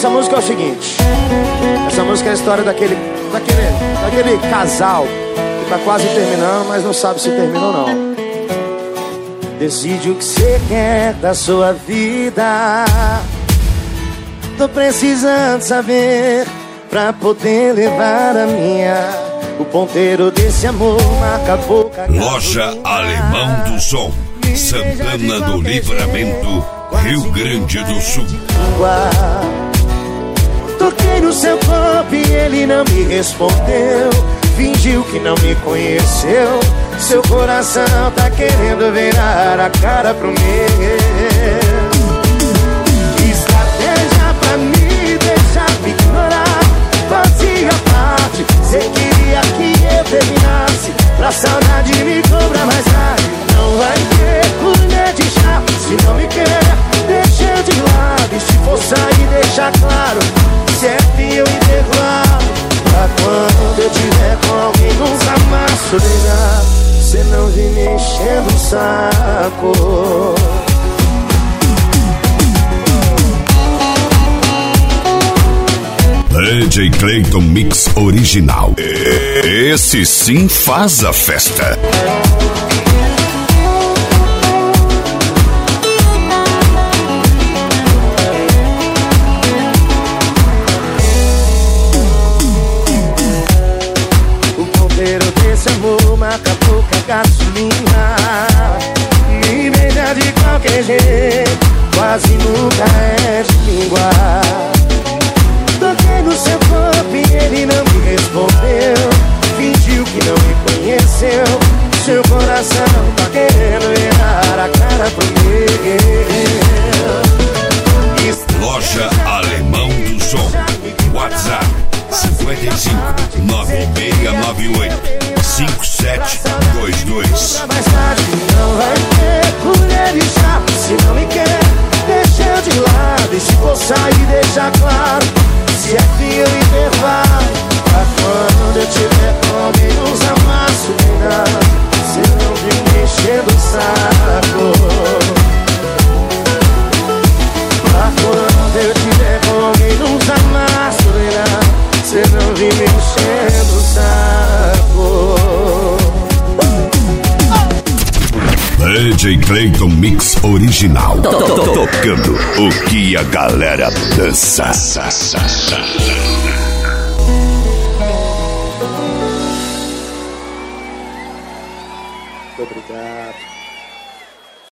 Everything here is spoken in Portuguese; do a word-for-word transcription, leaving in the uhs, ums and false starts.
Essa música é o seguinte. Essa música é a história daquele, daquele, daquele casal que tá quase terminando, mas não sabe se terminou ou não. Decide o que você quer da sua vida. Tô precisando saber pra poder levar a minha. O ponteiro desse amor marca a boca. Loja Alemão do Som, Santana do Livramento, Rio Grande do Sul. Toquei no seu corpo e ele não me respondeu. Fingiu que não me conheceu. Seu coração tá querendo virar a cara pro meu. Estratégia pra me deixar me ignorar. Fazia parte, cê queria que eu terminasse. Pra saudade me cobra mais tarde. Não vai ter colher de chá. Se não me quer, deixa de lado. E se for sair, deixa claro. Se é fio e derrubado. Pra quando eu tiver com alguém, nunca mais solidar. Cê não vem me enchendo o saco. D J Clayton Mix Original. Esse sim faz a festa. O ponteiro desse amor marca pouca gasolina. Me beija de qualquer jeito, quase nunca é de língua. Toquei no seu corpo e ele não me respondeu. Fingiu que não me conheceu. Seu coração tá querendo virar a cara pro meu. Loja Alemão do Som, WhatsApp cinco cinco nove seis nove oito cinco sete dois dois. Mais tarde não vai ter colher de chá. Se não me quer, deixa eu de lado. E se for sair, deixa claro. Se é fio e intervalo. Pra quando eu tiver com alguém, nos amasso nem nada. Se não vem me enchendo o saco. Pra quando eu tiver com alguém, nos amasso nem nada. Se não vem me enchendo o saco. D J Clayton Mix Original. Tocando o que a galera dança. Muito obrigado.